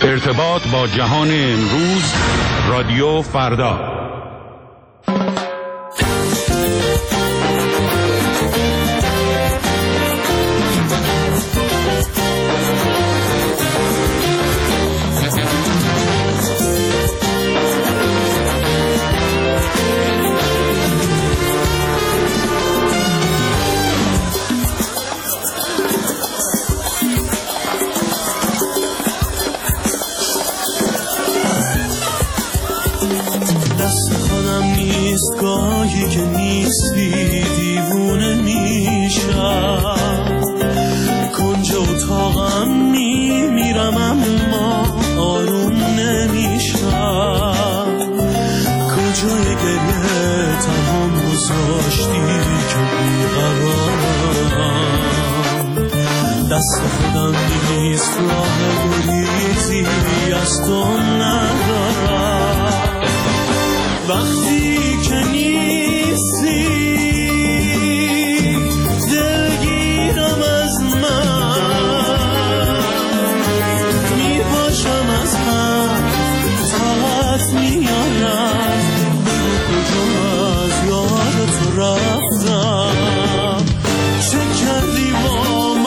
ارتباط با جهان امروز، رادیو فردا. گاهی که نیستی دیوونه میشم، کنج اتاقم میمیرم اما آروم نمیشم. کجای گریه تمام گذاشتی که بیقرارم، دست خودم نیست راه گریزی از تو ندارم. وقتی که نیستی دلگیرم از من، میپاشم از هم طاقت میارم، کجا از یاد تو رفتم. چه کردی با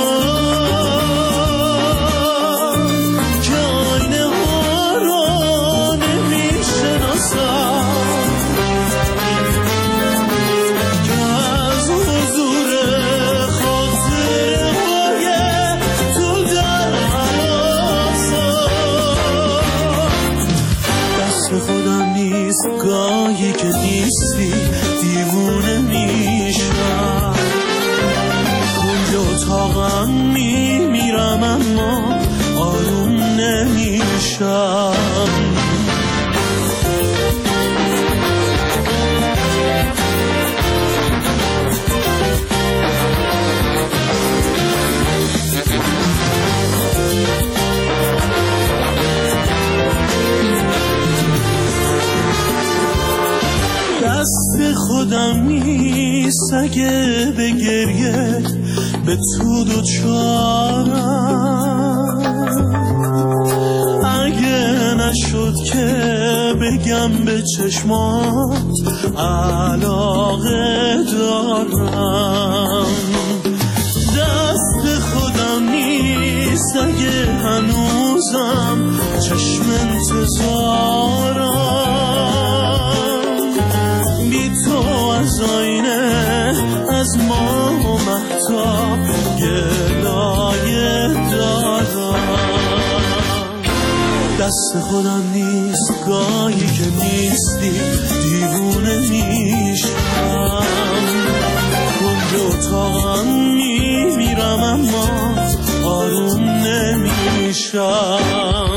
من که آینه ها رو نمیشناسم، گاهی که نیستی دیوونه میشم، کنج اتاقم میمیرم اما آروم نمیشم. دست خودم نیست اگه به گریه به تو دوچارم، اگه نشد که بگم به چشمات علاقه دارم. دست خودم نیست اگه هنوزم چشم انتظارم، بی تو از آینه از ما و مهتاب گلایه دارم. دست خودم نیست گاهی که نیستی دیوونه میشم، کنج اتاقم میمیرم اما آروم نمیشم.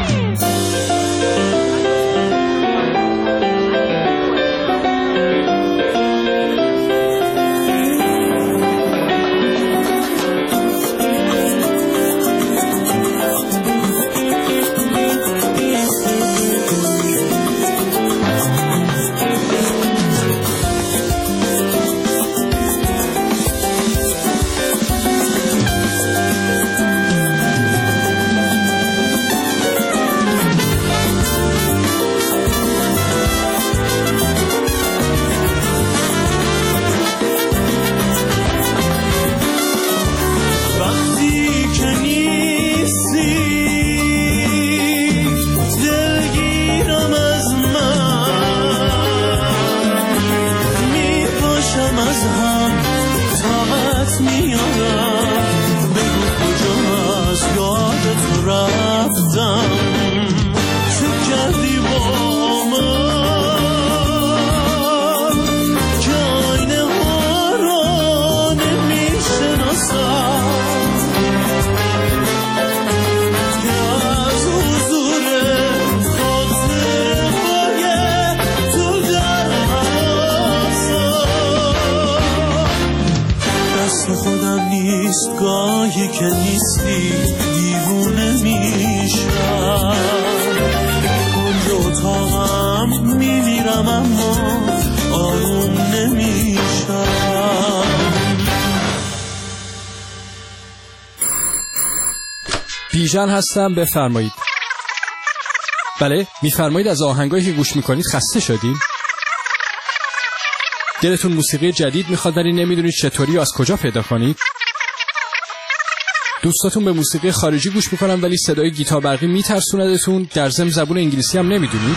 گاهی که نیستی دیوونه میشم، کنج اتاقم میمیرم اما آروم نمیشم. بیژن هستم، بفرمایید. بله، میفرمایید از آهنگایی که گوش میکنید خسته شدین؟ دلتون موسیقی جدید میخواد ولی نمیدونید چطوری و از کجا پیدا کنید؟ دوستاتون به موسیقی خارجی گوش میکنن ولی صدای گیتار برقی میترسوندتون، در ضمن زبون انگلیسی هم نمیدونید؟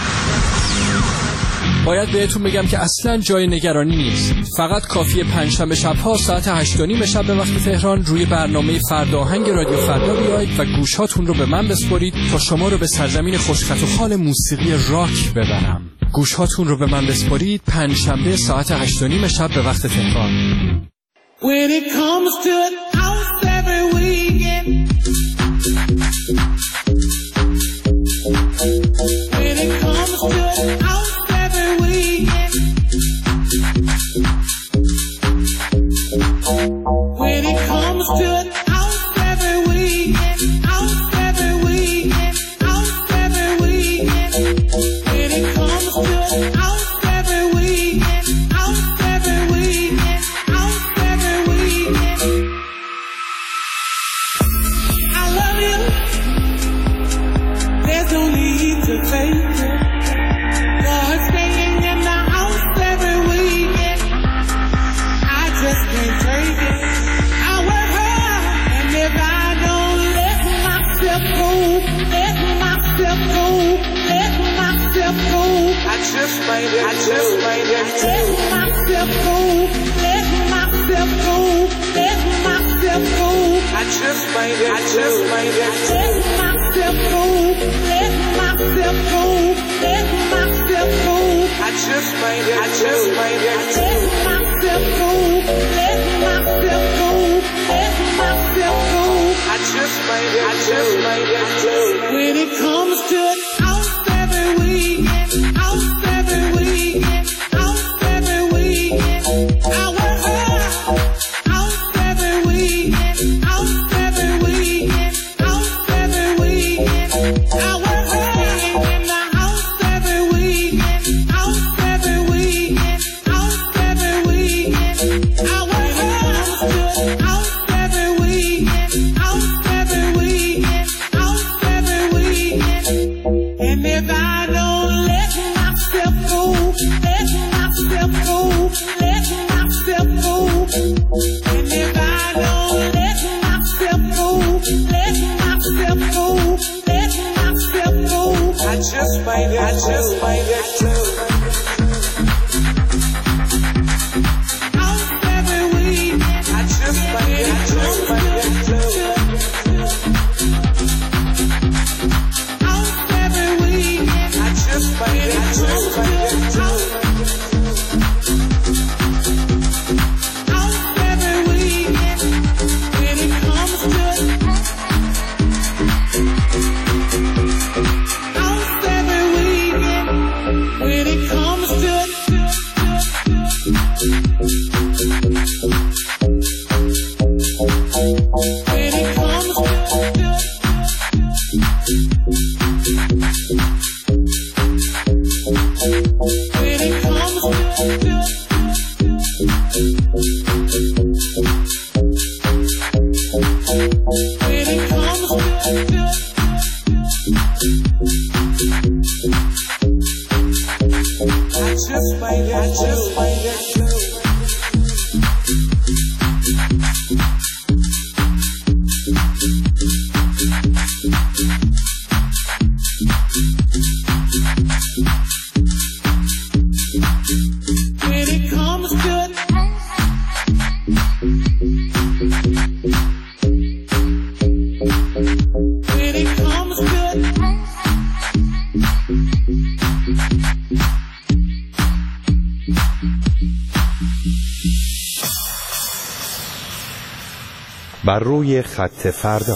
باید بهتون بگم که اصلا جای نگرانی نیست. فقط کافیه پنجشنبه شب‌ها ساعت 8:30 شب به وقت تهران روی برنامه فردا آهنگ رادیو فردا بیایید و گوشاتون رو به من بسپرید تا شما رو به سرزمین خوشخط و خال موسیقی راک ببرم. گوشاتون رو به من بسپرید پنجشنبه ساعت 8:30 شب به وقت تهران. When it comes to it, house every weekend. When it comes to it, house every weekend. When it comes to it, house every weekend. House every weekend. House every weekend. When it comes to it, house every weekend. House every weekend. House every weekend. I love you. There's no need to fake it. You're staying in the house every weekend. I just can't take it. I work hard, and if I don't let myself go, let myself go, let myself go, I just might let myself go, let myself go, let myself go, I just might let myself go, let myself go, let myself go, I just might let myself go, let myself go, let myself go, I just might when it comes to it, house every weekend, house every weekend, house every weekend, I work hard, house every weekend, house every weekend, house every weekend, I work hard in the house every weekend, house every weekend, house every weekend, I work hard, house every weekend, house every weekend, house every weekend, and if I don't let myself go, let myself go, let myself go, and if I don't let myself go, let myself go, let myself go, I just might let you. House every weekend, I just might let you. House every weekend, I just might let you. House every weekend, when it comes to it. House every weekend, when it comes to it. When it comes to it. When it comes to it. When it comes to it. I just might let you. When it comes to it. When it comes to it. بر روی خط فردا.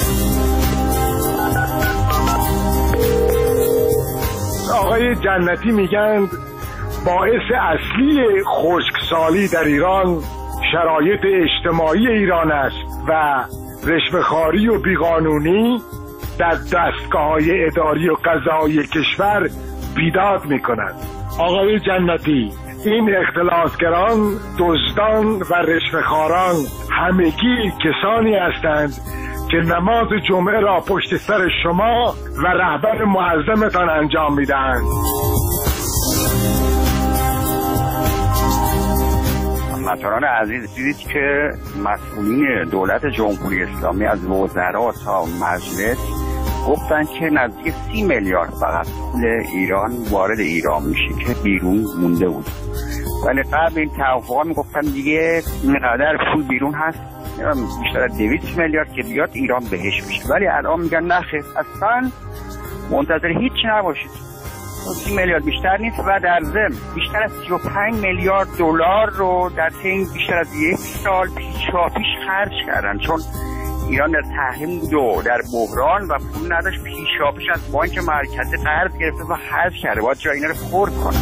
آقای جنتی میگن باعث اصلی خشکسالی در ایران شرایط اجتماعی ایران است و رشوه‌خواری و بیقانونی در دستگاه‌های اداری و قضایی کشور بیداد می‌کند. آقای جنتی، این اختلاسگران، دزدان و رشوه‌خواران همگی کسانی هستند که نماز جمعه را پشت سر شما و رهبر معظمتان انجام میدهند. هموطنان عزیز، دیدید که مسئولین دولت جمهوری اسلامی از وزرا تا مجلس گفتن که نزدیک 30 میلیارد فقط پول ایران وارد ایران میشه که بیرون مونده بود. ولی قبل این توافق میگفتن دیگه اینقدر پول بیرون هست، بیشتر از 200 میلیارد که بیاد ایران بهش میشه. ولی الان میگن نخیر، اصلا منتظر هیچ نباشید، 30 میلیارد بیشتر نیست. و در ضمن بیشتر از 35 میلیارد دلار رو در طی بیشتر از 1 سال پیشاپیش خرج کردن، چون ایران در تحریم بود و در بحران و پول نداشت، پیشاپیش از بانک مرکزی قرض گرفته و خرج کرده. باید جای اینا رو پر کنه.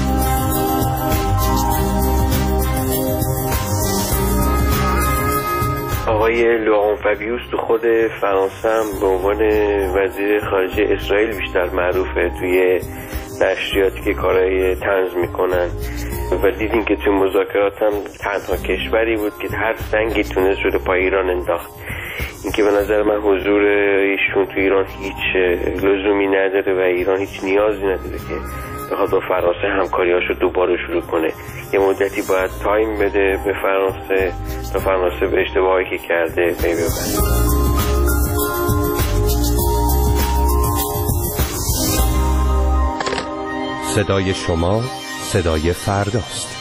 آقای لوران فابیوس تو خود فرانسه هم به عنوان وزیر خارجه اسرائیل بیشتر معروفه توی نشریاتی که کارهای طنز میکنن و دیدیم که توی مذاکرات هم تنها کشوری بود که هر سنگی تونست رو پای ایران انداخت. اینکه به نظر من حضور ایشون تو ایران هیچ لزومی نداره و ایران هیچ نیازی نداره که بخواد با فرانسه همکاریاشو دوباره شروع کنه. یه مدتی باید تایم بده به فرانسه تا فرانسه به اشتباهی که کرده پی ببره. صدای شما صدای فرداست.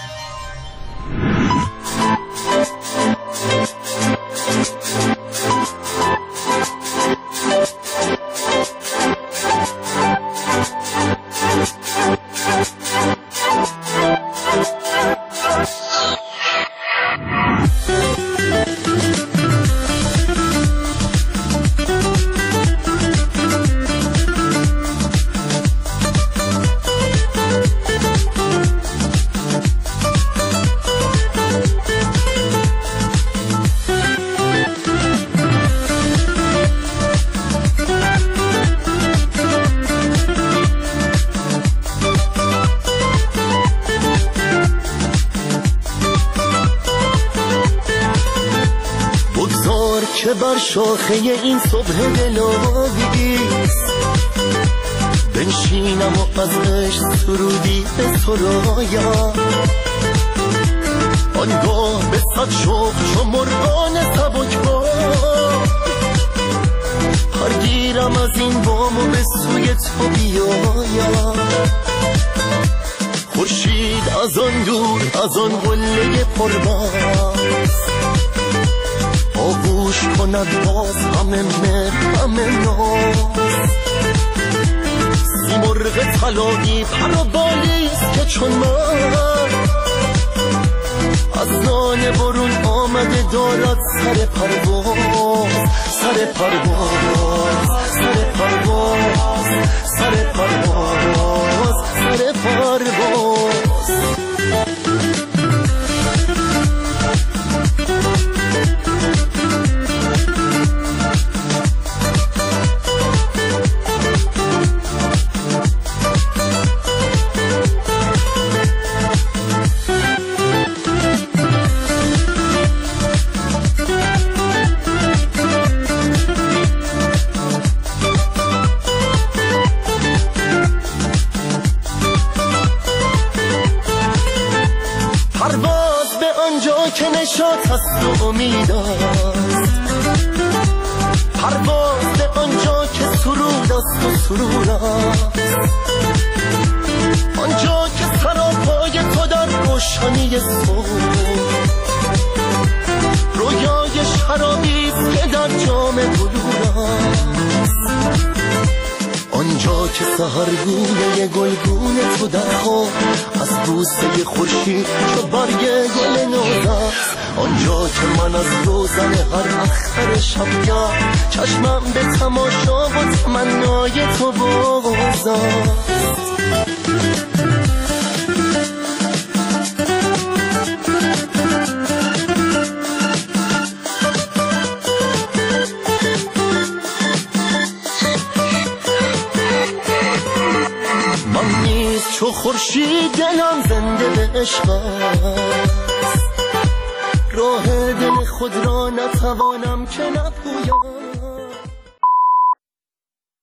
که بر شاخه این صبح دلاویست بنشینم و ازش سرودی به سرایم، آنگاه به صد شوق چو مرغان سبکبار پرگیرم از این بام و به سوی تو بیایم. خورشید از آن دور از آن قله پرباز آغوش کند باز همه مهر همه ناز. مرغ طلایی پر و بالیست که چون من از دانه برون آمده دارد سر پرواز سر پرواز سر پرواز سر پرواز سر پرواز. پرواز به آنجا که نشاط هست و امید است، پرواز به آنجا که سرود است و سرور است، آنجا که سراپای تو در روشنی صبح رویای شرابی است که در جام بلور است، آنجا که سحرگونه گلگون تو در خواب از بوسه خورشید چو برگ گل نوز است، آنجا که من از روزن هر اختر شبگاه چشمم به تماشا و تمنای تو باز است. من نیز چو خورشید دلم زنده به عشق است، راه دل خود را نتوانم که نپویم.